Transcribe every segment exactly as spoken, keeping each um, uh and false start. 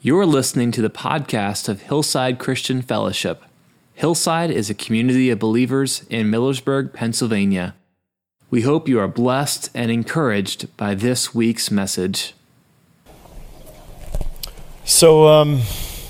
You're listening to the podcast of Hillside Christian Fellowship. Hillside is a community of believers in Millersburg, Pennsylvania. We hope you are blessed and encouraged by this week's message. So, um,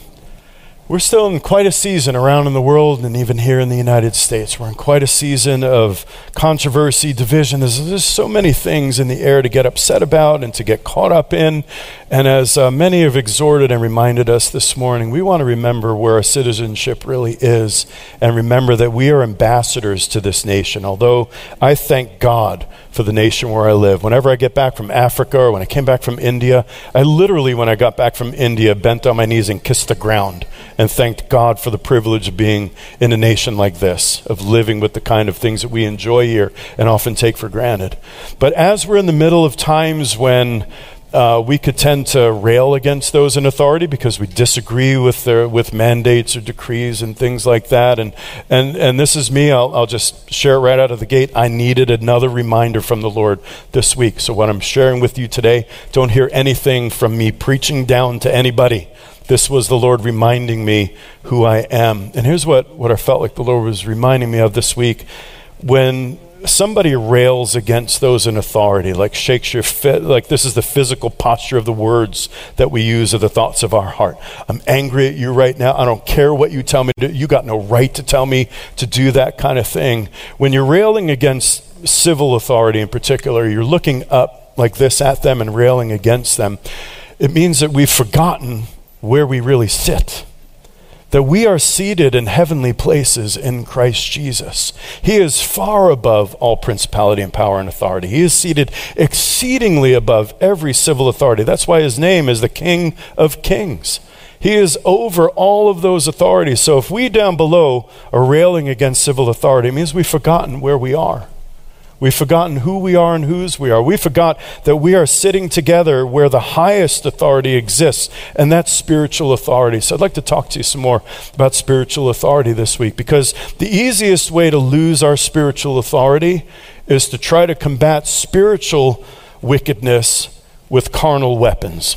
we're still in quite a season around in the world and even here in the United States. We're in quite a season of controversy, division. There's, there's so many things in the air to get upset about and to get caught up in. And as uh, many have exhorted and reminded us this morning, we want to remember where our citizenship really is and remember that we are ambassadors to this nation. Although I thank God for the nation where I live. Whenever I get back from Africa or when I came back from India, I literally, when I got back from India, bent on my knees and kissed the ground and thanked God for the privilege of being in a nation like this, of living with the kind of things that we enjoy here and often take for granted. But as we're in the middle of times when Uh, we could tend to rail against those in authority because we disagree with their with mandates or decrees and things like that. And and and this is me. I'll I'll just share it right out of the gate. I needed another reminder from the Lord this week. So what I'm sharing with you today, don't hear anything from me preaching down to anybody. This was the Lord reminding me who I am. And here's what what I felt like the Lord was reminding me of this week. When somebody rails against those in authority, like shakes your fit, like this is the physical posture of the words that we use, of the thoughts of our heart. I'm angry at you right now. I don't care what you tell me to do. You got no right to tell me to do that kind of thing. When you're railing against civil authority in particular, you're looking up like this at them and railing against them. It means that we've forgotten where we really sit. That we are seated in heavenly places in Christ Jesus. He is far above all principality and power and authority. He is seated exceedingly above every civil authority. That's why his name is the King of Kings. He is over all of those authorities. So if we down below are railing against civil authority, it means we've forgotten where we are. We've forgotten who we are and whose we are. We forgot that we are sitting together where the highest authority exists, and that's spiritual authority. So I'd like to talk to you some more about spiritual authority this week, because the easiest way to lose our spiritual authority is to try to combat spiritual wickedness with carnal weapons.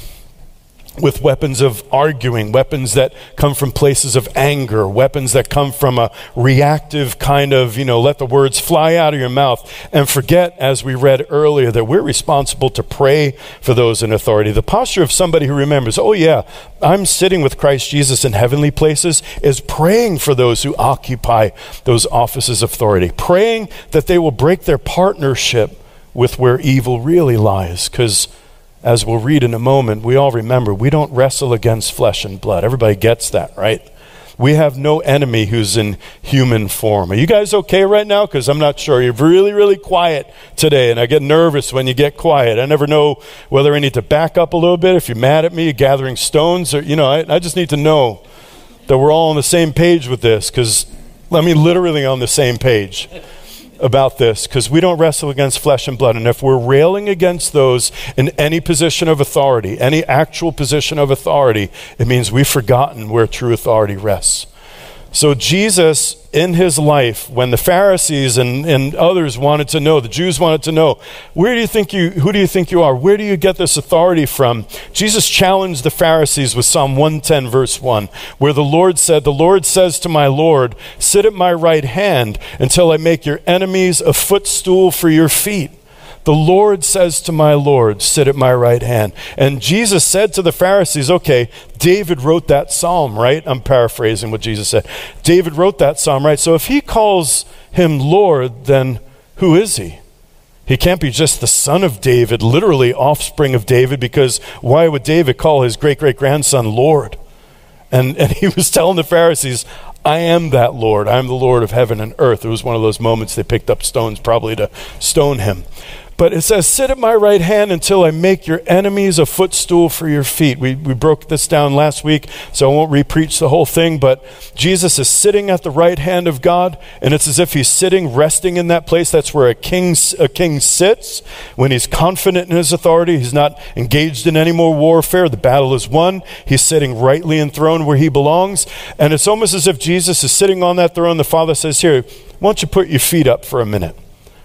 With weapons of arguing, weapons that come from places of anger, weapons that come from a reactive kind of, you know, let the words fly out of your mouth, and forget, as we read earlier, that we're responsible to pray for those in authority. The posture of somebody who remembers, oh yeah, I'm sitting with Christ Jesus in heavenly places, is praying for those who occupy those offices of authority, praying that they will break their partnership with where evil really lies, because as we'll read in a moment, we all remember, we don't wrestle against flesh and blood. Everybody gets that, right? We have no enemy who's in human form. Are you guys okay right now? Because I'm not sure. You're really, really quiet today, and I get nervous when you get quiet. I never know whether I need to back up a little bit. If you're mad at me, you're gathering stones, or, you know, I, I just need to know that we're all on the same page with this, because, I mean, literally on the same page about this, because we don't wrestle against flesh and blood. And if we're railing against those in any position of authority, any actual position of authority, it means we've forgotten where true authority rests. So Jesus, in his life, when the Pharisees and, and others wanted to know, the Jews wanted to know, where do you think you, who do you think you are? Where do you get this authority from? Jesus challenged the Pharisees with Psalm one ten verse one, where the Lord said, the Lord says to my Lord, sit at my right hand until I make your enemies a footstool for your feet. The Lord says to my Lord, sit at my right hand. And Jesus said to the Pharisees, okay, David wrote that psalm, right? I'm paraphrasing what Jesus said. David wrote that psalm, right? So if he calls him Lord, then who is he? He can't be just the son of David, literally offspring of David, because why would David call his great-great-grandson Lord? And, and he was telling the Pharisees, I am that Lord. I am the Lord of heaven and earth. It was one of those moments they picked up stones probably to stone him. But it says, sit at my right hand until I make your enemies a footstool for your feet. We we broke this down last week, so I won't re-preach the whole thing, but Jesus is sitting at the right hand of God, and it's as if he's sitting, resting in that place. That's where a king, a king sits when he's confident in his authority. He's not engaged in any more warfare. The battle is won. He's sitting rightly enthroned where he belongs, and it's almost as if Jesus is sitting on that throne. The Father says, here, why don't you put your feet up for a minute?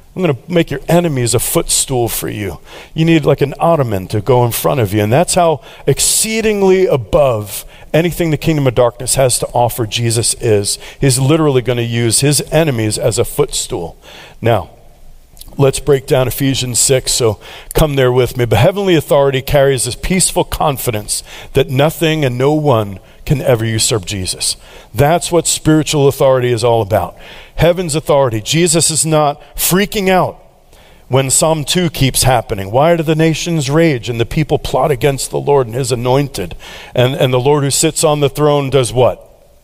I'm going to make your enemies a footstool for you. You need like an ottoman to go in front of you. And that's how exceedingly above anything the kingdom of darkness has to offer Jesus is. He's literally going to use his enemies as a footstool. Now, let's break down Ephesians six, so come there with me. But heavenly authority carries this peaceful confidence that nothing and no one can ever usurp Jesus. That's what spiritual authority is all about. Heaven's authority. Jesus is not freaking out when Psalm two keeps happening. Why do the nations rage and the people plot against the Lord and his anointed? And, and the Lord who sits on the throne does what?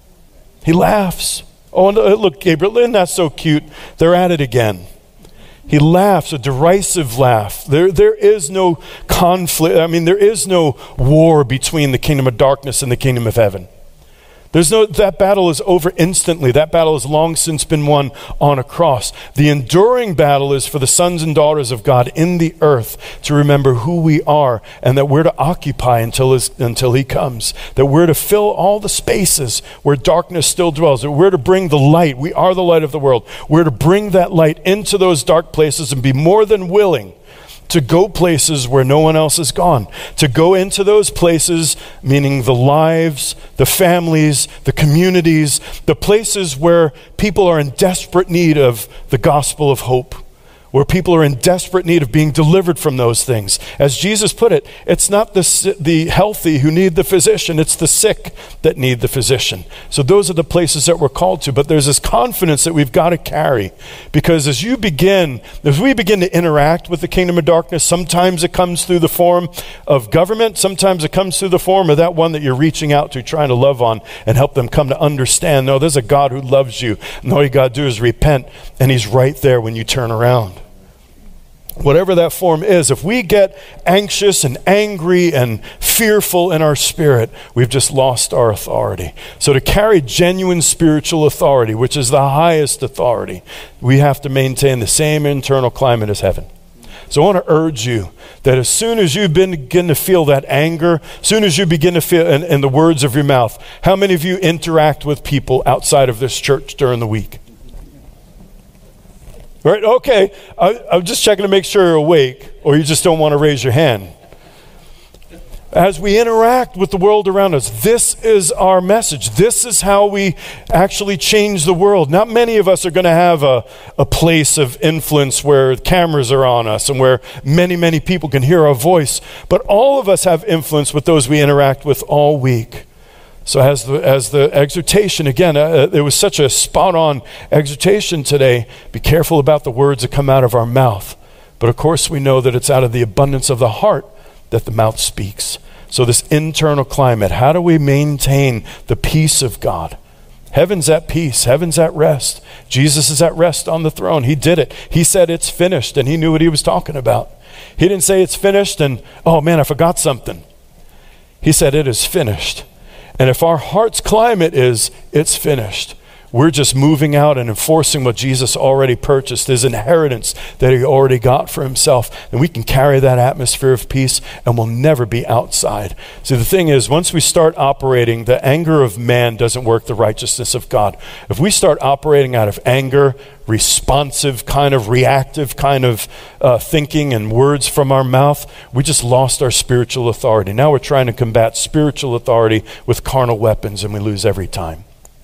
He laughs. Oh, look, Gabriel, isn't that so cute? They're at it again. He laughs, a derisive laugh. There, there is no conflict. I mean, there is no war between the kingdom of darkness and the kingdom of heaven. There's no, that battle is over instantly. That battle has long since been won on a cross. The enduring battle is for the sons and daughters of God in the earth to remember who we are and that we're to occupy until, his, until he comes. That we're to fill all the spaces where darkness still dwells. That we're to bring the light. We are the light of the world. We're to bring that light into those dark places and be more than willing to go places where no one else has gone. To go into those places, meaning the lives, the families, the communities, the places where people are in desperate need of the gospel of hope, where people are in desperate need of being delivered from those things. As Jesus put it, it's not the, the healthy who need the physician, it's the sick that need the physician. So those are the places that we're called to, but there's this confidence that we've got to carry, because as you begin, as we begin to interact with the kingdom of darkness, sometimes it comes through the form of government, sometimes it comes through the form of that one that you're reaching out to, trying to love on and help them come to understand, no, there's a God who loves you, and all you got to do is repent, and he's right there when you turn around. Whatever that form is, if we get anxious and angry and fearful in our spirit, we've just lost our authority. So to carry genuine spiritual authority, which is the highest authority, we have to maintain the same internal climate as heaven. So I want to urge you that as soon as you begin to feel that anger, as soon as you begin to feel in, in the words of your mouth, how many of you interact with people outside of this church during the week? Right, okay, I, I'm just checking to make sure you're awake, or you just don't want to raise your hand. As we interact with the world around us, this is our message. This is how we actually change the world. Not many of us are going to have a, a place of influence where cameras are on us and where many, many people can hear our voice, but all of us have influence with those we interact with all week. So as the as the exhortation, again, uh, it was such a spot-on exhortation today. Be careful about the words that come out of our mouth. But of course we know that it's out of the abundance of the heart that the mouth speaks. So this internal climate, how do we maintain the peace of God? Heaven's at peace. Heaven's at rest. Jesus is at rest on the throne. He did it. He said it's finished, and he knew what he was talking about. He didn't say it's finished and, oh man, I forgot something. He said it is finished. And if our heart's climate is, it's finished, we're just moving out and enforcing what Jesus already purchased, his inheritance that he already got for himself. And we can carry that atmosphere of peace and we'll never be outside. See, the thing is, once we start operating, the anger of man doesn't work the righteousness of God. If we start operating out of anger, responsive, kind of reactive kind of uh, thinking and words from our mouth, we just lost our spiritual authority. Now we're trying to combat spiritual authority with carnal weapons and we lose every time.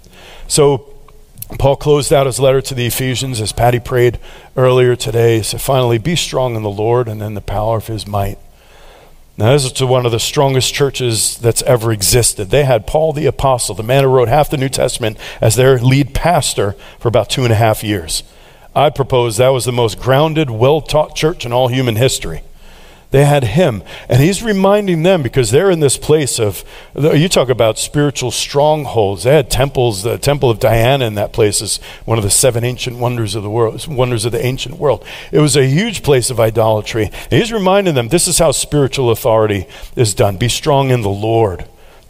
So Paul closed out his letter to the Ephesians as Patty prayed earlier today. He said, finally, be strong in the Lord and in the power of his might. Now, this is to one of the strongest churches that's ever existed. They had Paul the Apostle, the man who wrote half the New Testament, as their lead pastor for about two and a half years. I propose that was the most grounded, well-taught church in all human history. They had him, and he's reminding them, because they're in this place of, you talk about spiritual strongholds. They had temples. The temple of Diana in that place is one of the seven ancient wonders of the world, wonders of the ancient world. It was a huge place of idolatry. And he's reminding them, this is how spiritual authority is done. Be strong in the Lord.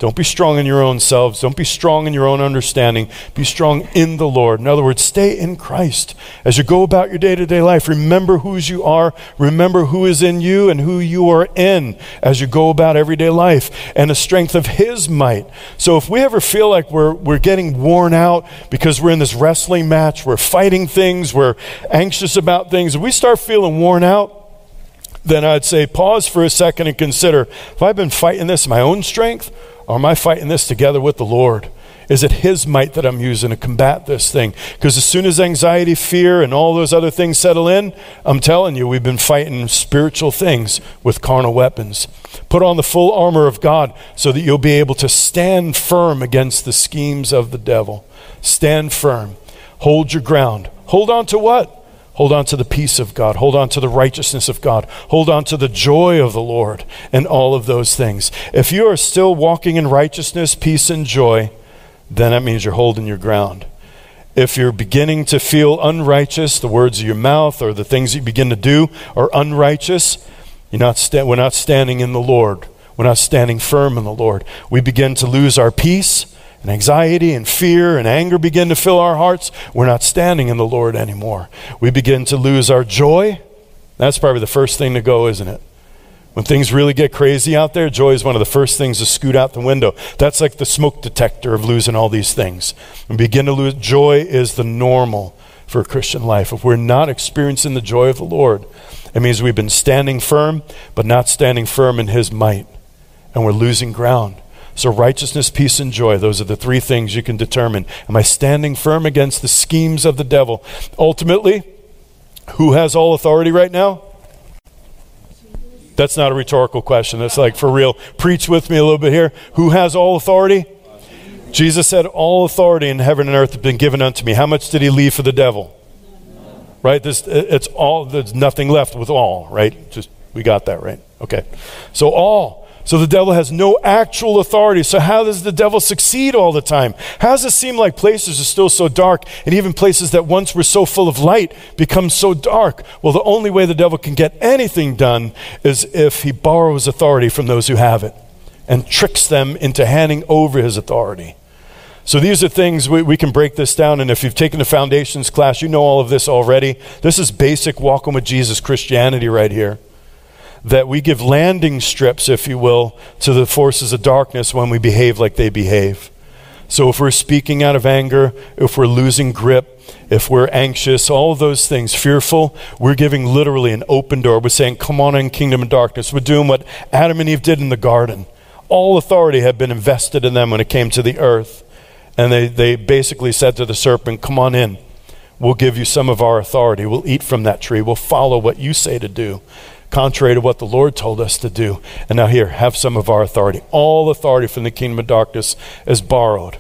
Don't be strong in your own selves. Don't be strong in your own understanding. Be strong in the Lord. In other words, stay in Christ. As you go about your day-to-day life, remember whose you are. Remember who is in you and who you are in as you go about everyday life, and the strength of his might. So if we ever feel like we're, we're getting worn out because we're in this wrestling match, we're fighting things, we're anxious about things, if we start feeling worn out, then I'd say pause for a second and consider, have I been fighting this in my own strength? Or am I fighting this together with the Lord? Is it his might that I'm using to combat this thing? Because as soon as anxiety, fear, and all those other things settle in, I'm telling you, we've been fighting spiritual things with carnal weapons. Put on the full armor of God so that you'll be able to stand firm against the schemes of the devil. Stand firm. Hold your ground. Hold on to what? Hold on to the peace of God. Hold on to the righteousness of God. Hold on to the joy of the Lord and all of those things. If you are still walking in righteousness, peace, and joy, then that means you're holding your ground. If you're beginning to feel unrighteous, the words of your mouth or the things you begin to do are unrighteous, you're not sta- we're not standing in the Lord. We're not standing firm in the Lord. We begin to lose our peace, and anxiety and fear and anger begin to fill our hearts. We're not standing in the Lord anymore. We begin to lose our joy. That's probably the first thing to go, isn't it? When things really get crazy out there, joy is one of the first things to scoot out the window. That's like the smoke detector of losing all these things. We begin to lose. Joy is the normal for a Christian life. If we're not experiencing the joy of the Lord, it means we've been standing firm, but not standing firm in his might. And we're losing ground. So righteousness, peace, and joy, those are the three things you can determine. Am I standing firm against the schemes of the devil? Ultimately, who has all authority right now? That's not a rhetorical question. That's like for real. Preach with me a little bit here. Who has all authority? Jesus said, all authority in heaven and earth have been given unto me. How much did he leave for the devil? Right? This, it's all, there's nothing left with all, right? Just, we got that, right? Okay. So all. So the devil has no actual authority. So how does the devil succeed all the time? How does it seem like places are still so dark, and even places that once were so full of light become so dark? Well, the only way the devil can get anything done is if he borrows authority from those who have it and tricks them into handing over his authority. So these are things, we, we can break this down, and if you've taken the foundations class, you know all of this already. This is basic walking with Jesus Christianity right here. That we give landing strips, if you will, to the forces of darkness when we behave like they behave. So if we're speaking out of anger, if we're losing grip, if we're anxious, all of those things, fearful, we're giving literally an open door. We're saying, come on in, kingdom of darkness. We're doing what Adam and Eve did in the garden. All authority had been invested in them when it came to the earth. And they, they basically said to the serpent, come on in. We'll give you some of our authority. We'll eat from that tree. We'll follow what you say to do, contrary to what the Lord told us to do. And now here, have some of our authority. All authority from the kingdom of darkness is borrowed.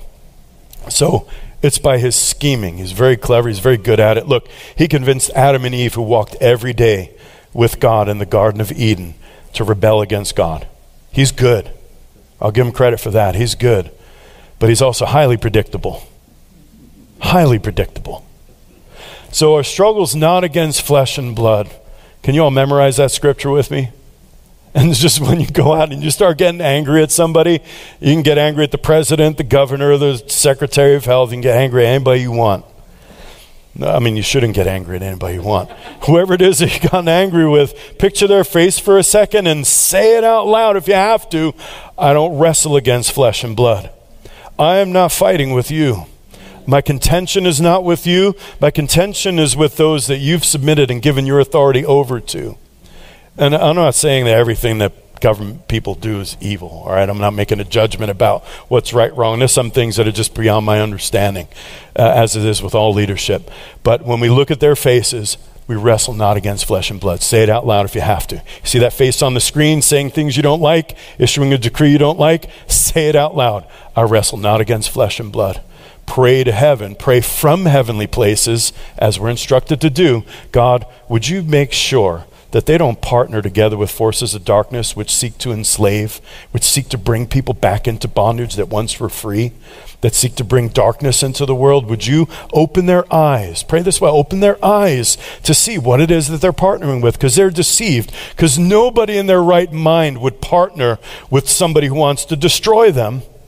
So it's by his scheming. He's very clever. He's very good at it. Look, he convinced Adam and Eve, who walked every day with God in the Garden of Eden, to rebel against God. He's good. I'll give him credit for that. He's good. But he's also highly predictable. Highly predictable. So our struggle's not against flesh and blood. Can you all memorize that scripture with me? And it's just when you go out and you start getting angry at somebody, you can get angry at the president, the governor, the secretary of health. You can get angry at anybody you want. No, I mean, you shouldn't get angry at anybody you want. Whoever it is that you've gotten angry with, picture their face for a second and say it out loud if you have to. I don't wrestle against flesh and blood. I am not fighting with you. My contention is not with you. My contention is with those that you've submitted and given your authority over to. And I'm not saying that everything that government people do is evil, all right? I'm not making a judgment about what's right, wrong. There's some things that are just beyond my understanding, uh, as it is with all leadership. But when we look at their faces, we wrestle not against flesh and blood. Say it out loud if you have to. You see that face on the screen saying things you don't like, issuing a decree you don't like? Say it out loud. I wrestle not against flesh and blood. Pray to heaven. Pray from heavenly places, as we're instructed to do. God, would you make sure that they don't partner together with forces of darkness which seek to enslave, which seek to bring people back into bondage that once were free, that seek to bring darkness into the world? Would you open their eyes? Pray this way. Open their eyes to see what it is that they're partnering with, because they're deceived. Because nobody in their right mind would partner with somebody who wants to destroy them.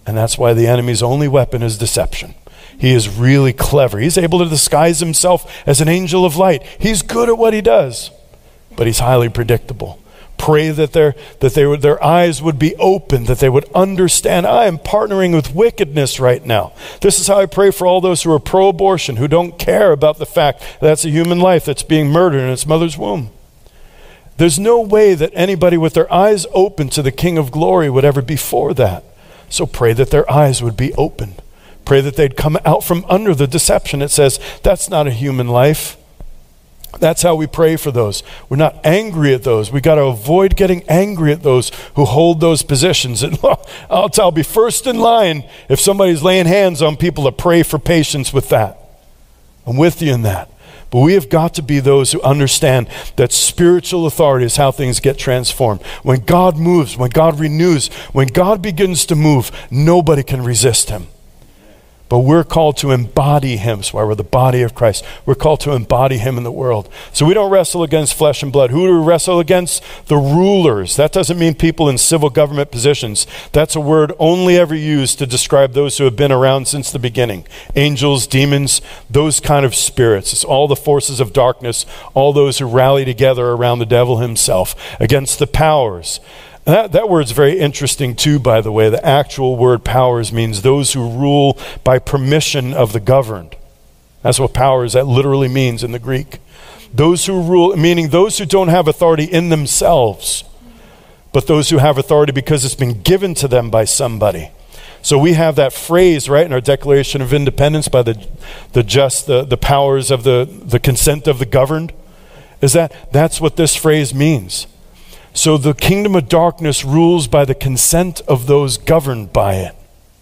And that's why the enemy's only weapon is deception. He is really clever. He's able to disguise himself as an angel of light. He's good at what he does, but he's highly predictable. Pray that their that they would, their eyes would be open, that they would understand, I am partnering with wickedness right now. This is how I pray for all those who are pro-abortion, who don't care about the fact that that's a human life that's being murdered in its mother's womb. There's no way that anybody with their eyes open to the King of Glory would ever be for that. So pray that their eyes would be open. Pray that they'd come out from under the deception. It says, that's not a human life. That's how we pray for those. We're not angry at those. We got to avoid getting angry at those who hold those positions. And I'll, I'll be first in line if somebody's laying hands on people to pray for patience with that. I'm with you in that. But we have got to be those who understand that spiritual authority is how things get transformed. When God moves, when God renews, when God begins to move, nobody can resist him. But we're called to embody him. That's why we're the body of Christ. We're called to embody him in the world. So we don't wrestle against flesh and blood. Who do we wrestle against? The rulers. That doesn't mean people in civil government positions. That's a word only ever used to describe those who have been around since the beginning. Angels, demons, those kind of spirits. It's all the forces of darkness, all those who rally together around the devil himself, against the powers. That, that word's very interesting too, by the way. The actual word powers means those who rule by permission of the governed. That's what powers, that literally means in the Greek. Those who rule, meaning those who don't have authority in themselves, but those who have authority because it's been given to them by somebody. So we have that phrase, right, in our Declaration of Independence, by the the just, the, the powers of the, the consent of the governed. Is that, that's what this phrase means. So the kingdom of darkness rules by the consent of those governed by it.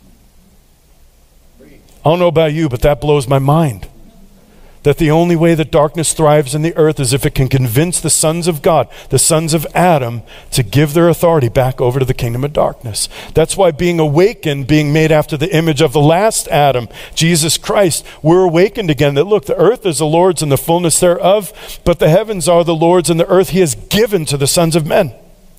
I don't know about you, but that blows my mind. That the only way that darkness thrives in the earth is if it can convince the sons of God, the sons of Adam, to give their authority back over to the kingdom of darkness. That's why being awakened, being made after the image of the last Adam, Jesus Christ, we're awakened again that look, the earth is the Lord's and the fullness thereof, but the heavens are the Lord's and the earth he has given to the sons of men.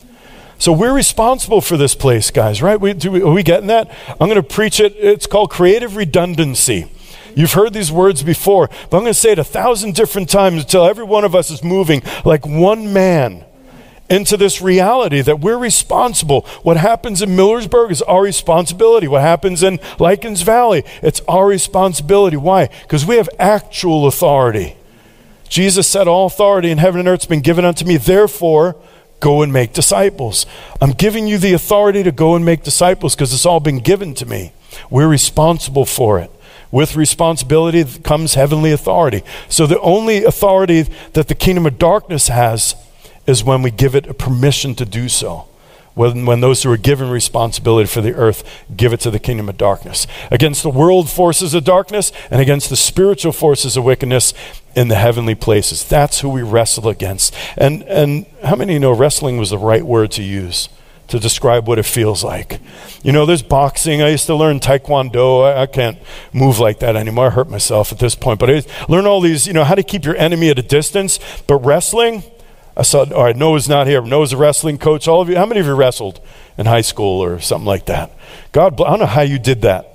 So we're responsible for this place, guys, right? We, do we, are we getting that? I'm going to preach it. It's called creative redundancy. You've heard these words before, but I'm going to say it a thousand different times until every one of us is moving like one man into this reality that we're responsible. What happens in Millersburg is our responsibility. What happens in Likens Valley, it's our responsibility. Why? Because we have actual authority. Jesus said, all authority in heaven and earth has been given unto me. Therefore, go and make disciples. I'm giving you the authority to go and make disciples because it's all been given to me. We're responsible for it. With responsibility comes heavenly authority. So the only authority that the kingdom of darkness has is when we give it a permission to do so. When, when those who are given responsibility for the earth give it to the kingdom of darkness. Against the world forces of darkness and against the spiritual forces of wickedness in the heavenly places. That's who we wrestle against. And, and how many of you know wrestling was the right word to use to describe what it feels like? You know, there's boxing. I used to learn Taekwondo. I, I can't move like that anymore. I hurt myself at this point. But I learned all these, you know, how to keep your enemy at a distance. But wrestling, I saw, all right, Noah's not here. Noah's a wrestling coach. All of you, how many of you wrestled in high school or something like that? God, I don't know how you did that.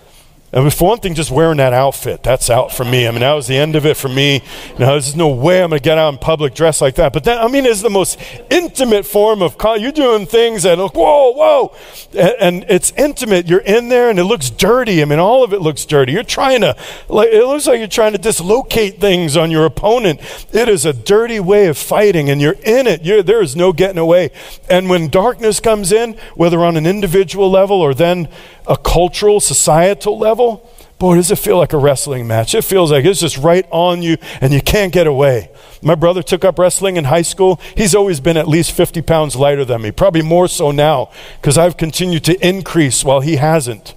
And for one thing, just wearing that outfit, that's out for me. I mean, that was the end of it for me. You know, there's no way I'm going to get out in public dressed like that. But that, I mean, it's the most intimate form of, con- you're doing things that look, whoa, whoa. And, and it's intimate. You're in there and it looks dirty. I mean, all of it looks dirty. You're trying to, like, it looks like you're trying to dislocate things on your opponent. It is a dirty way of fighting and you're in it. You're, there is no getting away. And when darkness comes in, whether on an individual level or then a cultural, societal level, boy, does it feel like a wrestling match. It feels like it's just right on you and you can't get away. My brother took up wrestling in high school. He's always been at least fifty pounds lighter than me, probably more so now because I've continued to increase while he hasn't.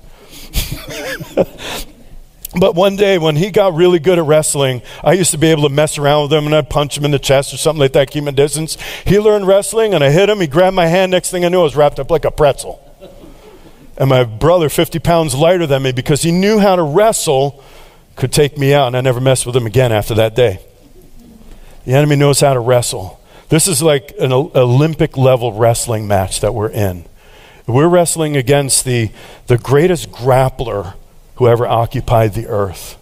But one day when he got really good at wrestling, I used to be able to mess around with him and I'd punch him in the chest or something like that, keep him a distance. He learned wrestling and I hit him. He grabbed my hand. Next thing I knew, I was wrapped up like a pretzel. And my brother, fifty pounds lighter than me, because he knew how to wrestle, could take me out. And I never messed with him again after that day. The enemy knows how to wrestle. This is like an Olympic level wrestling match that we're in. We're wrestling against the, the greatest grappler who ever occupied the earth.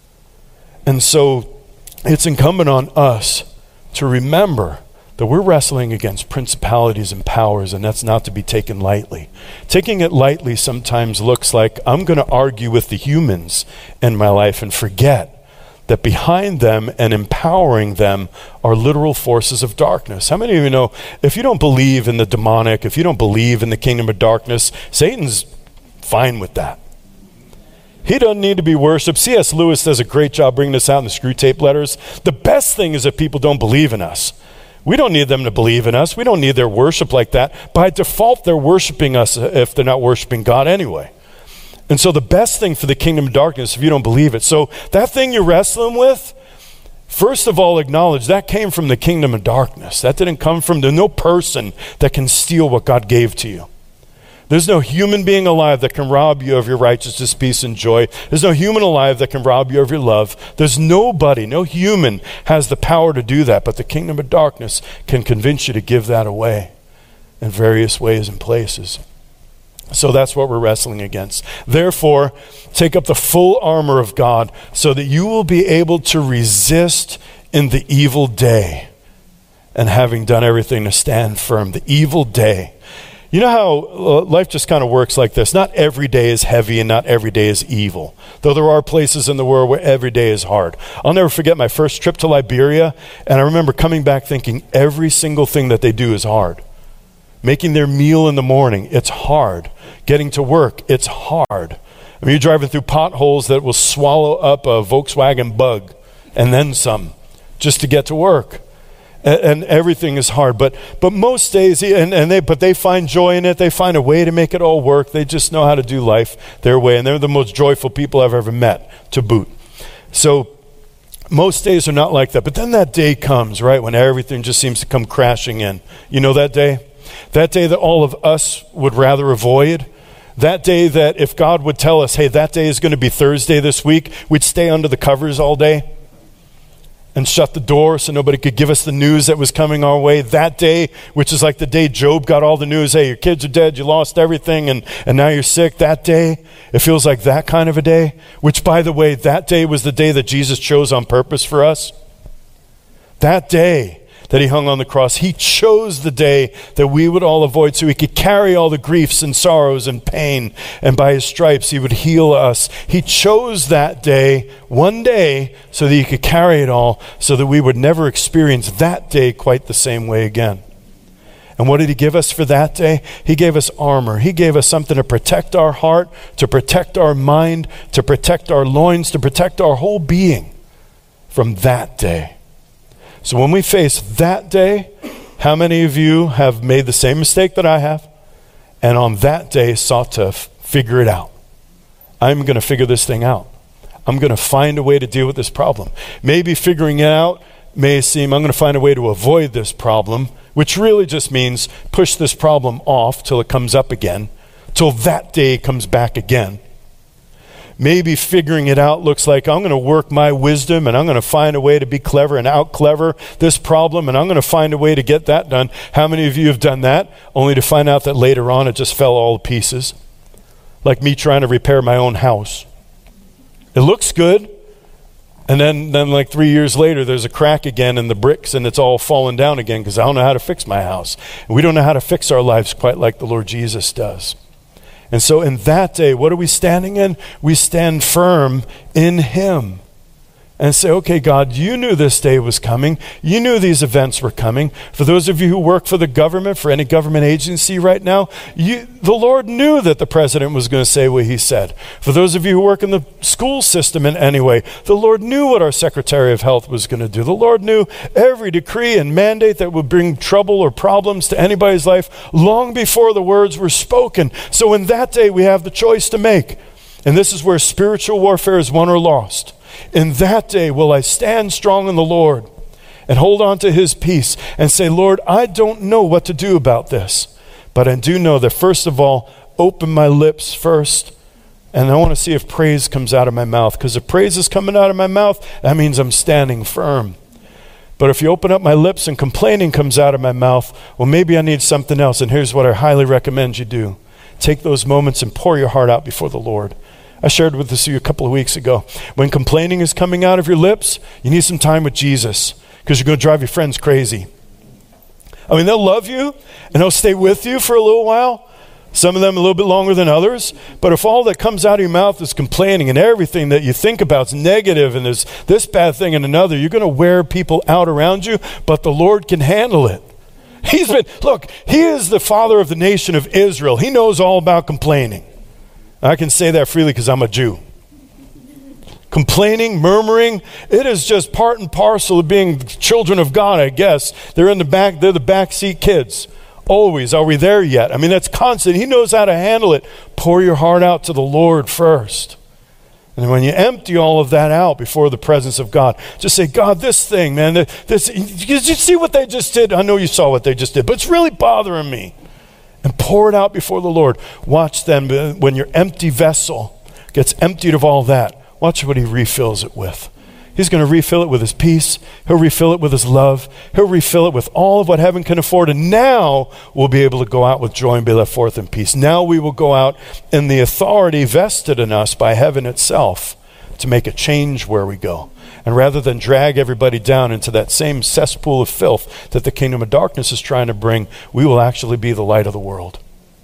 And so it's incumbent on us to remember that we're wrestling against principalities and powers, and that's not to be taken lightly. Taking it lightly sometimes looks like I'm going to argue with the humans in my life and forget that behind them and empowering them are literal forces of darkness. How many of you know, if you don't believe in the demonic, if you don't believe in the kingdom of darkness, Satan's fine with that. He doesn't need to be worshiped. C S Lewis does a great job bringing this out in the Screw Tape Letters. The best thing is that people don't believe in us. We don't need them to believe in us. We don't need their worship like that. By default, they're worshiping us if they're not worshiping God anyway. And so the best thing for the kingdom of darkness, if you don't believe it. So that thing you're wrestling with, first of all, acknowledge that came from the kingdom of darkness. That didn't come from, there's no person that can steal what God gave to you. There's no human being alive that can rob you of your righteousness, peace, and joy. There's no human alive that can rob you of your love. There's nobody, no human has the power to do that, but the kingdom of darkness can convince you to give that away in various ways and places. So that's what we're wrestling against. Therefore, take up the full armor of God so that you will be able to resist in the evil day, and having done everything to stand firm. The evil day. You know how uh, life just kind of works like this. Not every day is heavy and not every day is evil. Though there are places in the world where every day is hard. I'll never forget my first trip to Liberia, and I remember coming back thinking every single thing that they do is hard. Making their meal in the morning, it's hard. Getting to work, it's hard. I mean, you're driving through potholes that will swallow up a Volkswagen Bug and then some just to get to work. And everything is hard, but but most days, and, and they but they find joy in it. They find a way to make it all work. They just know how to do life their way, and they're the most joyful people I've ever met, to boot. So most days are not like that. But then that day comes, right, when everything just seems to come crashing in. You know that day? That day that all of us would rather avoid. That day that if God would tell us, hey, that day is going to be Thursday this week, we'd stay under the covers all day and shut the door so nobody could give us the news that was coming our way. That day, which is like the day Job got all the news, hey, your kids are dead, you lost everything, and, and now you're sick. That day, it feels like that kind of a day, which, by the way, that day was the day that Jesus chose on purpose for us. That day that he hung on the cross, he chose the day that we would all avoid so he could carry all the griefs and sorrows and pain, and by his stripes he would heal us. He chose that day, one day, so that he could carry it all, so that we would never experience that day quite the same way again. And what did he give us for that day? He gave us armor. He gave us something to protect our heart, to protect our mind, to protect our loins, to protect our whole being from that day. So when we face that day, how many of you have made the same mistake that I have, and on that day sought to f- figure it out? I'm going to figure this thing out. I'm going to find a way to deal with this problem. Maybe figuring it out may seem I'm going to find a way to avoid this problem, which really just means push this problem off till it comes up again, till that day comes back again. Maybe figuring it out looks like I'm going to work my wisdom and I'm going to find a way to be clever and out-clever this problem, and I'm going to find a way to get that done. How many of you have done that only to find out that later on it just fell all to pieces? Like me trying to repair my own house. It looks good, and then, then like three years later there's a crack again in the bricks and it's all fallen down again because I don't know how to fix my house. And we don't know how to fix our lives quite like the Lord Jesus does. And so in that day, what are we standing in? We stand firm in him and say, okay, God, you knew this day was coming. You knew these events were coming. For those of you who work for the government, for any government agency right now, you, the Lord knew that the president was going to say what he said. For those of you who work in the school system in any way, the Lord knew what our Secretary of Health was going to do. The Lord knew every decree and mandate that would bring trouble or problems to anybody's life long before the words were spoken. So in that day, we have the choice to make. And this is where spiritual warfare is won or lost. In that day will I stand strong in the Lord and hold on to his peace and say, Lord, I don't know what to do about this, but I do know that first of all, open my lips first, and I want to see if praise comes out of my mouth, because if praise is coming out of my mouth, that means I'm standing firm. But if you open up my lips and complaining comes out of my mouth, well, maybe I need something else, and here's what I highly recommend you do. take those moments and pour your heart out before the Lord. I shared with this with you a couple of weeks ago. When complaining is coming out of your lips, you need some time with Jesus because you're going to drive your friends crazy. I mean, they'll love you and they'll stay with you for a little while. Some of them a little bit longer than others. But if all that comes out of your mouth is complaining and everything that you think about is negative and there's this bad thing and another, you're going to wear people out around you, but the Lord can handle it. He's been, look, he is the father of the nation of Israel. He knows all about complaining. I can say that freely because I'm a Jew. Complaining, murmuring, it is just part and parcel of being children of God, I guess. They're in the back, they're the backseat kids. Always. Are we there yet? I mean, that's constant. He knows how to handle it. Pour your heart out to the Lord first. And when you empty all of that out before the presence of God, just say, God, this thing, man, this, did you see what they just did? I know you saw what they just did, but it's really bothering me. And pour it out before the Lord. Watch then, when your empty vessel gets emptied of all that, watch what he refills it with. He's going to refill it with his peace. He'll refill it with his love. He'll refill it with all of what heaven can afford. And now we'll be able to go out with joy and be left forth in peace. Now we will go out in the authority vested in us by heaven itself to make a change where we go. And rather than drag everybody down into that same cesspool of filth that the kingdom of darkness is trying to bring, we will actually be the light of the world.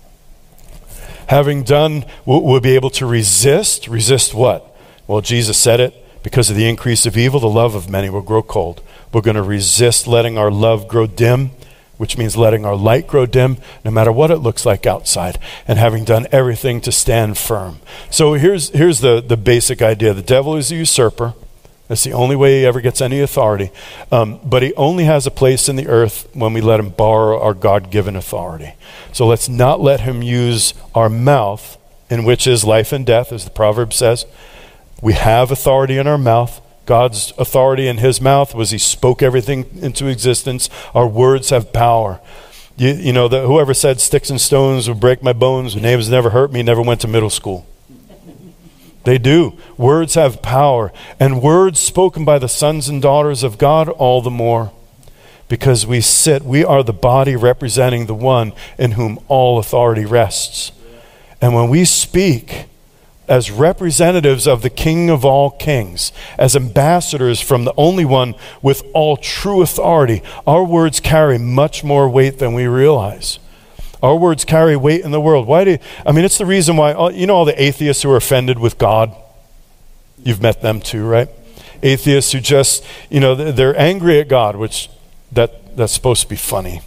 Having done, we'll, we'll be able to resist. Resist what? Well, Jesus said it. Because of the increase of evil, the love of many will grow cold. We're going to resist letting our love grow dim, which means letting our light grow dim, no matter what it looks like outside, and having done everything to stand firm. So here's here's the, the basic idea. The devil is a usurper. That's the only way he ever gets any authority. Um, but he only has a place in the earth when we let him borrow our God-given authority. So let's not let him use our mouth, in which is life and death, as the proverb says. We have authority in our mouth. God's authority in his mouth was he spoke everything into existence. Our words have power. You, you know, the, whoever said sticks and stones would break my bones, and names never hurt me, never went to middle school. They do. Words have power. And words spoken by the sons and daughters of God, all the more. Because we sit, we are the body representing the one in whom all authority rests. And when we speak as representatives of the King of all kings, as ambassadors from the only one with all true authority, our words carry much more weight than we realize. Our words carry weight in the world. Why do, I mean, it's the reason why, you know all the atheists who are offended with God? You've met them too, right? Atheists who just, you know, they're angry at God, which that that's supposed to be funny.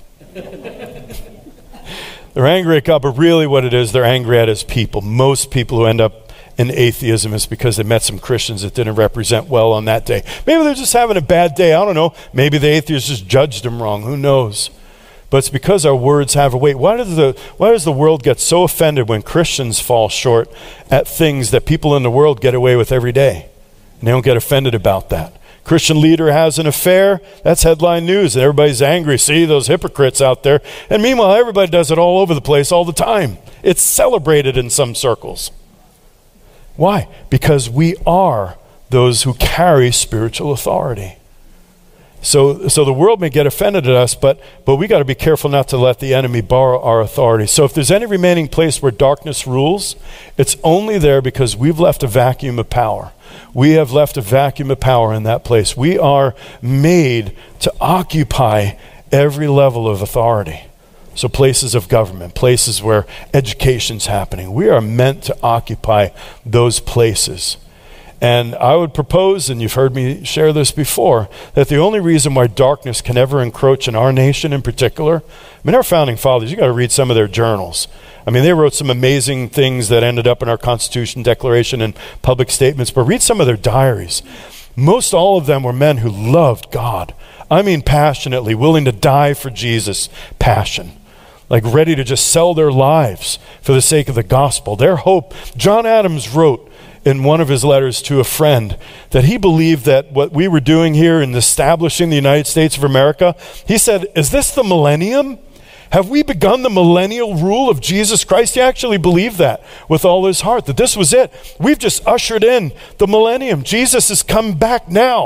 They're angry at God, but really what it is, they're angry at his people. Most people who end up in atheism is because they met some Christians that didn't represent well on that day. Maybe they're just having a bad day. I don't know. Maybe the atheists just judged them wrong. Who knows? But it's because our words have a weight. Why does the why does the world get so offended when Christians fall short at things that people in the world get away with every day? And they don't get offended about that. Christian leader has an affair, that's headline news, and everybody's angry. See those hypocrites out there. And meanwhile, everybody does it all over the place all the time. It's celebrated in some circles. Why? Because we are those who carry spiritual authority. So so the world may get offended at us, but but we got to be careful not to let the enemy borrow our authority. So if there's any remaining place where darkness rules, it's only there because we've left a vacuum of power. We have left a vacuum of power in that place. We are made to occupy every level of authority. So places of government, places where education's happening, we are meant to occupy those places. And I would propose, and you've heard me share this before, that the only reason why darkness can ever encroach in our nation in particular, I mean, our founding fathers, you got to read some of their journals. I mean, they wrote some amazing things that ended up in our Constitution, Declaration, and public statements, but read some of their diaries. Most all of them were men who loved God. I mean, passionately, willing to die for Jesus, passion. Like ready to just sell their lives for the sake of the gospel. Their hope, John Adams wrote in one of his letters to a friend that he believed that what we were doing here in establishing the United States of America, he said, is this the millennium? Have we begun the millennial rule of Jesus Christ? He actually believed that with all his heart, that this was it. We've just ushered in the millennium. Jesus has come back now.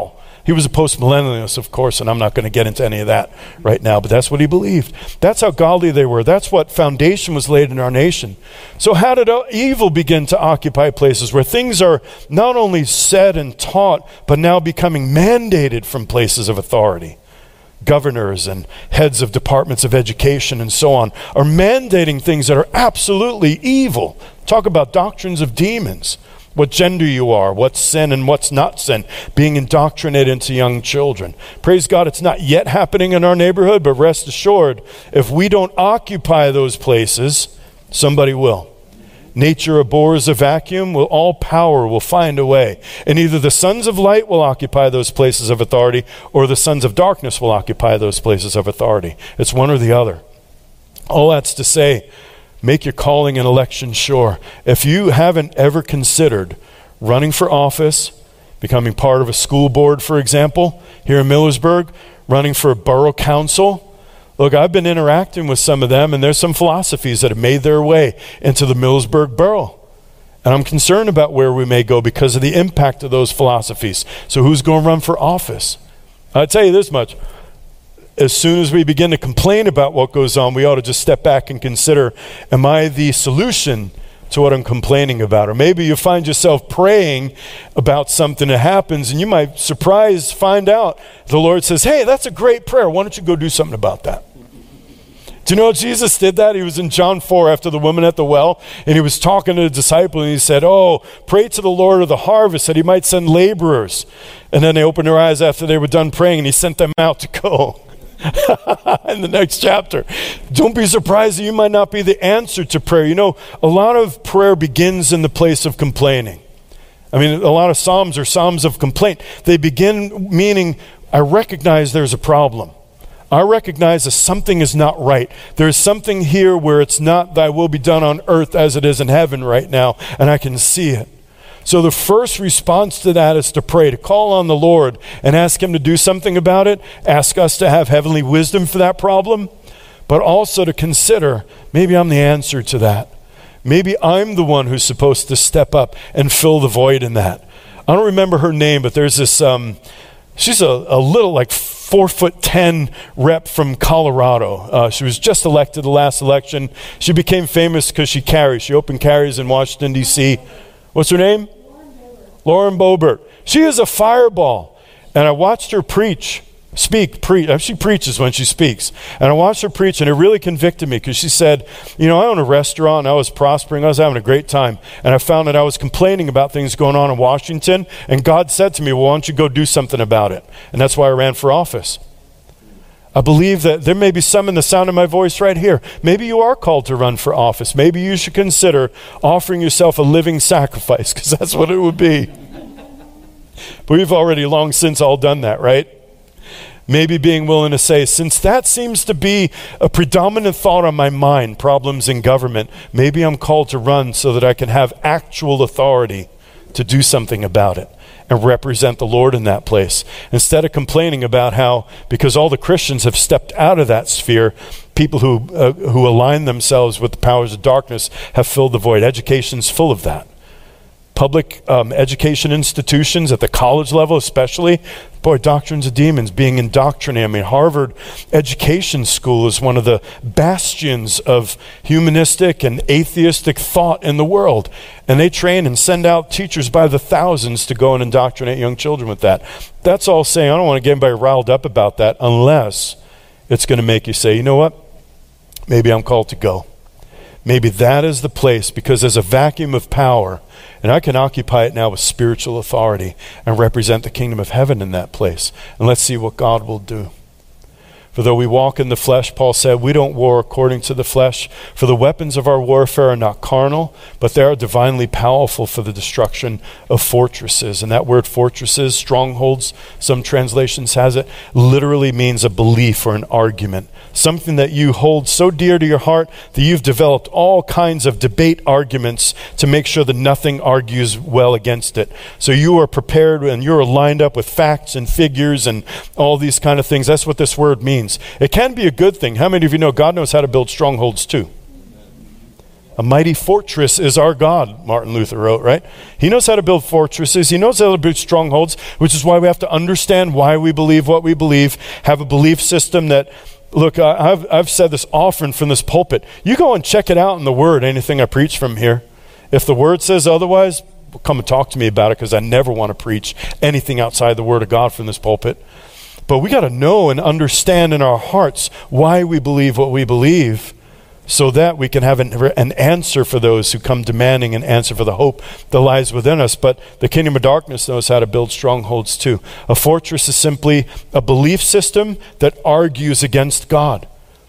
He was a postmillennialist, of course, and I'm not going to get into any of that right now, but that's what he believed. That's how godly they were. That's what foundation was laid in our nation. So how did evil begin to occupy places where things are not only said and taught, but now becoming mandated from places of authority? Governors and heads of departments of education and so on are mandating things that are absolutely evil. Talk about doctrines of demons. What gender you are, what's sin and what's not sin, being indoctrinated into young children. Praise God, it's not yet happening in our neighborhood, but rest assured, if we don't occupy those places, somebody will. Nature abhors a vacuum. Will all power will find a way. And either the sons of light will occupy those places of authority, or the sons of darkness will occupy those places of authority. It's one or the other. All that's to say, make your calling and election sure. If you haven't ever considered running for office, becoming part of a school board, for example, here in Millersburg, running for a borough council, look, I've been interacting with some of them, and there's some philosophies that have made their way into the Millersburg borough. And I'm concerned about where we may go because of the impact of those philosophies. So who's going to run for office? I'll tell you this much. As soon as we begin to complain about what goes on, we ought to just step back and consider, am I the solution to what I'm complaining about? Or maybe you find yourself praying about something that happens, and you might surprise find out the Lord says, hey, that's a great prayer. Why don't you go do something about that? Do you know Jesus did that? He was in John four after the woman at the well, and he was talking to the disciple, and he said, oh, pray to the Lord of the harvest that he might send laborers. And then they opened their eyes after they were done praying, and he sent them out to go. In the next chapter. Don't be surprised that you might not be the answer to prayer. You know, a lot of prayer begins in the place of complaining. I mean, a lot of psalms are psalms of complaint. They begin meaning, I recognize there's a problem. I recognize that something is not right. There's something here where it's not thy will be done on earth as it is in heaven right now, and I can see it. So the first response to that is to pray, to call on the Lord and ask him to do something about it, ask us to have heavenly wisdom for that problem, but also to consider, maybe I'm the answer to that. Maybe I'm the one who's supposed to step up and fill the void in that. I don't remember her name, but there's this, um, she's a, a little like four foot ten rep from Colorado. Uh, she was just elected the last election. She became famous because she carries. She opened carries in Washington, D C What's her name? Lauren Boebert. She is a fireball. And I watched her preach, speak, preach. She preaches when she speaks. And I watched her preach, and it really convicted me because she said, you know, I own a restaurant, and I was prospering, I was having a great time. And I found that I was complaining about things going on in Washington, and God said to me, well, why don't you go do something about it? And that's why I ran for office. I believe that there may be some in the sound of my voice right here. Maybe you are called to run for office. Maybe you should consider offering yourself a living sacrifice, because that's what it would be. But we've already long since all done that, right? Maybe being willing to say, since that seems to be a predominant thought on my mind, problems in government, maybe I'm called to run so that I can have actual authority to do something about it and represent the Lord in that place. Instead of complaining about how, because all the Christians have stepped out of that sphere, people who uh, who align themselves with the powers of darkness have filled the void. Education's full of that. Public um, education institutions at the college level especially, boy, doctrines of demons being indoctrinated. I mean, Harvard Education School is one of the bastions of humanistic and atheistic thought in the world. And they train and send out teachers by the thousands to go and indoctrinate young children with that. That's all saying, I don't want to get anybody riled up about that unless it's going to make you say, you know what? Maybe I'm called to go. Maybe that is the place, because there's a vacuum of power, and I can occupy it now with spiritual authority and represent the kingdom of heaven in that place. And let's see what God will do. For though we walk in the flesh, Paul said, we don't war according to the flesh. For the weapons of our warfare are not carnal, but they are divinely powerful for the destruction of fortresses. And that word fortresses, strongholds, some translations has it, literally means a belief or an argument. Something that you hold so dear to your heart that you've developed all kinds of debate arguments to make sure that nothing argues well against it. So you are prepared and you're lined up with facts and figures and all these kind of things. That's what this word means. It can be a good thing. How many of you know God knows how to build strongholds too? A mighty fortress is our God, Martin Luther wrote, right? He knows how to build fortresses. He knows how to build strongholds, which is why we have to understand why we believe what we believe, have a belief system that, look, I- I've, I've said this often from this pulpit. You go and check it out in the Word, anything I preach from here. If the Word says otherwise, well, come and talk to me about it, because I never want to preach anything outside the Word of God from this pulpit. But we got to know and understand in our hearts why we believe what we believe, so that we can have an, an answer for those who come demanding an answer for the hope that lies within us. But the kingdom of darkness knows how to build strongholds too. A fortress is simply a belief system that argues against God.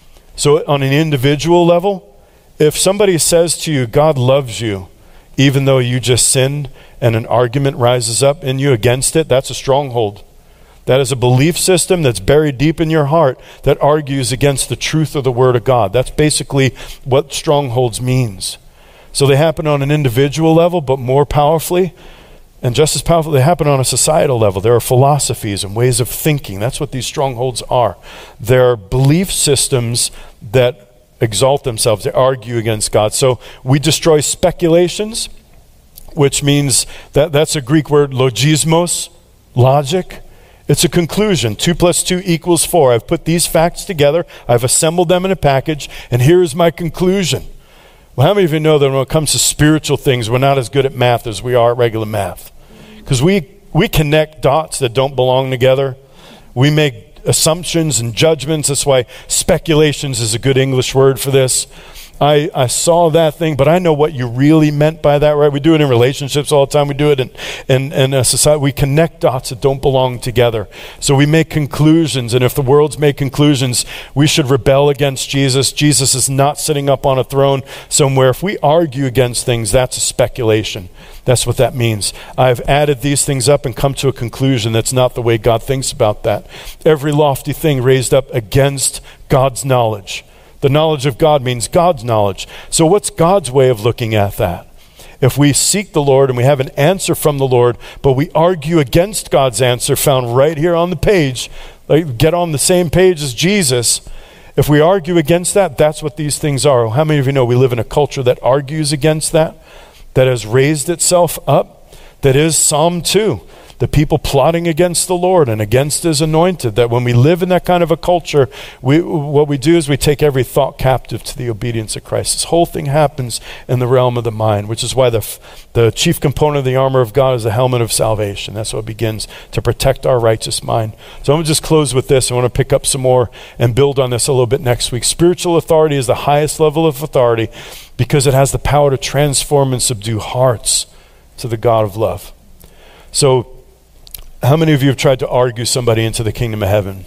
So on an individual level, if somebody says to you, God loves you, even though you just sinned, and an argument rises up in you against it, that's a stronghold. That is a belief system that's buried deep in your heart that argues against the truth of the Word of God. That's basically what strongholds means. So they happen on an individual level, but more powerfully, and just as powerfully, they happen on a societal level. There are philosophies and ways of thinking. That's what these strongholds are. They're belief systems that exalt themselves. They argue against God. So we destroy speculations, which means that that's a Greek word, logismos, logic. It's a conclusion. Two plus two equals four. I've put these facts together. I've assembled them in a package, and here is my conclusion. Well, how many of you know that when it comes to spiritual things, we're not as good at math as we are at regular math? Because we, we connect dots that don't belong together. We make assumptions and judgments. That's why speculations is a good English word for this. I, I saw that thing, but I know what you really meant by that, right? We do it in relationships all the time. We do it in, in, in a society. We connect dots that don't belong together. So we make conclusions, and if the world's made conclusions, we should rebel against Jesus. Jesus is not sitting up on a throne somewhere. If we argue against things, that's a speculation. That's what that means. I've added these things up and come to a conclusion that's not the way God thinks about that. Every lofty thing raised up against God's knowledge. The knowledge of God means God's knowledge. So what's God's way of looking at that? If we seek the Lord and we have an answer from the Lord, but we argue against God's answer found right here on the page, like get on the same page as Jesus, if we argue against that, that's what these things are. How many of you know we live in a culture that argues against that, that has raised itself up? That is Psalm two. The people plotting against the Lord and against His anointed, that when we live in that kind of a culture, we, what we do is we take every thought captive to the obedience of Christ. This whole thing happens in the realm of the mind, which is why the, the chief component of the armor of God is the helmet of salvation. That's what begins to protect our righteous mind. So I'm going to just close with this. I want to pick up some more and build on this a little bit next week. Spiritual authority is the highest level of authority because it has the power to transform and subdue hearts to the God of love. So, how many of you have tried to argue somebody into the kingdom of heaven?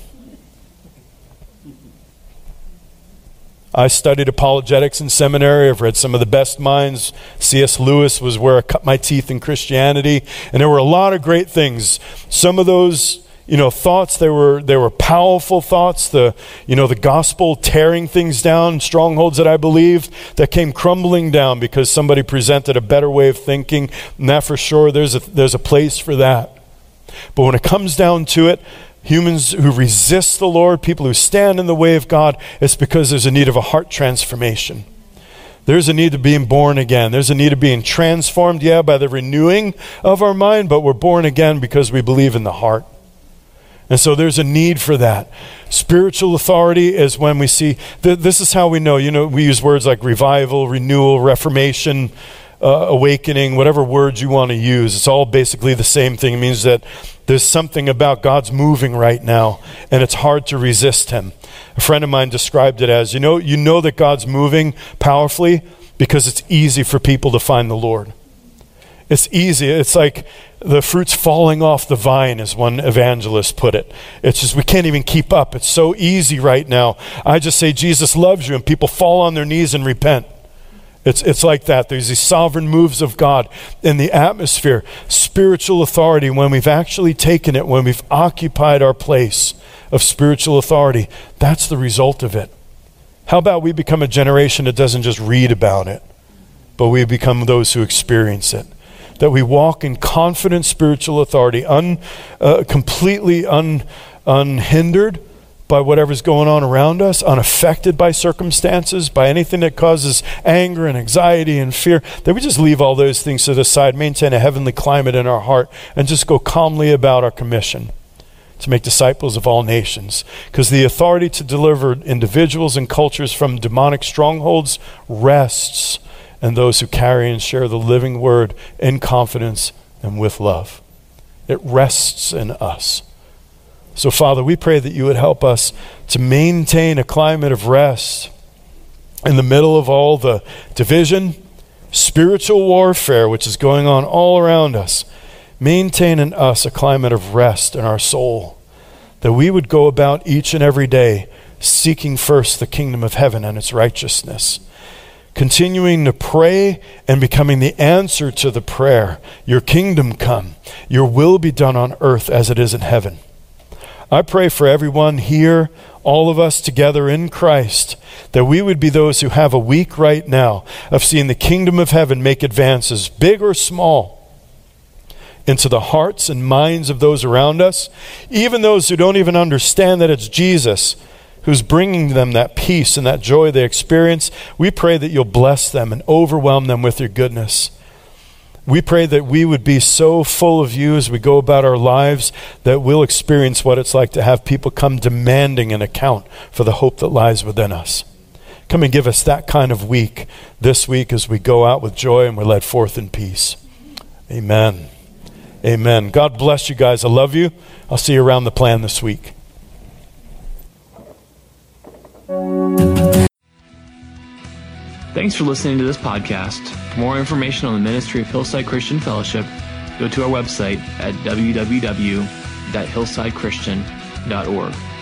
I studied apologetics in seminary. I've read some of the best minds. C S Lewis was where I cut my teeth in Christianity. And there were a lot of great things. Some of those, you know, thoughts, they were they were powerful thoughts. The, you know, the gospel tearing things down, strongholds that I believed that came crumbling down because somebody presented a better way of thinking. And that for sure, there's a, there's a place for that. But when it comes down to it, humans who resist the Lord, people who stand in the way of God, it's because there's a need of a heart transformation. There's a need of being born again. There's a need of being transformed, yeah, by the renewing of our mind, but we're born again because we believe in the heart. And so there's a need for that. Spiritual authority is when we see, th- this is how we know, you know, we use words like revival, renewal, reformation, Uh, awakening, whatever words you want to use. It's all basically the same thing. It means that there's something about God's moving right now, and it's hard to resist Him. A friend of mine described it as, you know, you know that God's moving powerfully because it's easy for people to find the Lord. It's easy. It's like the fruit's falling off the vine, as one evangelist put it. It's just we can't even keep up. It's so easy right now. I just say Jesus loves you, and people fall on their knees and repent. It's it's like that. There's these sovereign moves of God in the atmosphere. Spiritual authority, when we've actually taken it, when we've occupied our place of spiritual authority, that's the result of it. How about we become a generation that doesn't just read about it, but we become those who experience it? That we walk in confident spiritual authority, un, uh, completely un, unhindered by whatever's going on around us, unaffected by circumstances, by anything that causes anger and anxiety and fear, that we just leave all those things to the side, maintain a heavenly climate in our heart, and just go calmly about our commission to make disciples of all nations. Because the authority to deliver individuals and cultures from demonic strongholds rests in those who carry and share the living word in confidence and with love. It rests in us. So, Father, we pray that you would help us to maintain a climate of rest in the middle of all the division, spiritual warfare, which is going on all around us. Maintain in us a climate of rest in our soul, that we would go about each and every day seeking first the kingdom of heaven and its righteousness, continuing to pray and becoming the answer to the prayer, your kingdom come, your will be done on earth as it is in heaven. I pray for everyone here, all of us together in Christ, that we would be those who have a week right now of seeing the kingdom of heaven make advances, big or small, into the hearts and minds of those around us, even those who don't even understand that it's Jesus who's bringing them that peace and that joy they experience. We pray that you'll bless them and overwhelm them with your goodness. We pray that we would be so full of you as we go about our lives that we'll experience what it's like to have people come demanding an account for the hope that lies within us. Come and give us that kind of week this week as we go out with joy and we're led forth in peace. Amen. Amen. God bless you guys. I love you. I'll see you around the plan this week. Thanks for listening to this podcast. For more information on the ministry of Hillside Christian Fellowship, go to our website at w w w dot hillside christian dot org.